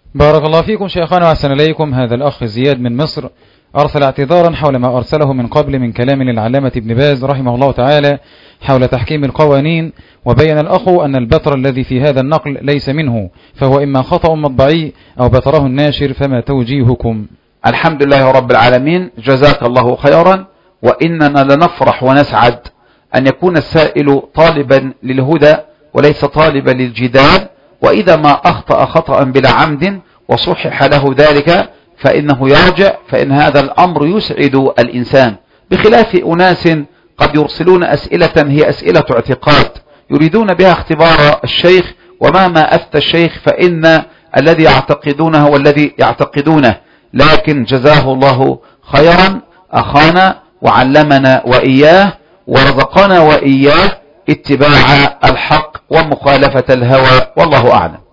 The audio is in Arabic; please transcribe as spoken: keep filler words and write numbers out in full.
بارك الله فيكم شيخنا وأحسن إليكم. هذا الأخ زياد من مصر أرسل اعتذارا حول ما أرسله من قبل من كلام للعلامة ابن باز رحمه الله تعالى حول تحكيم القوانين، وبين الأخ أن البتر الذي في هذا النقل ليس منه، فهو إما خطأ مطبعي أو بتره الناشر، فما توجيهكم؟ الحمد لله رب العالمين، جزاك الله خيرا. وإننا لنفرح ونسعد أن يكون السائل طالبا للهدى وليس طالبا للجدال، وإذا ما أخطأ خطأ بلا عمد وصحح له ذلك فإنه يرجع، فإن هذا الأمر يسعد الإنسان، بخلاف أناس قد يرسلون أسئلة هي أسئلة اعتقاد يريدون بها اختبار الشيخ، وما ما أفتى الشيخ فإن الذي يعتقدونه والذي يعتقدونه. لكن جزاه الله خيرا أخانا وعلمنا وإياه ورزقنا وإياه اتباع الحق ومخالفة الهوى، والله أعلم.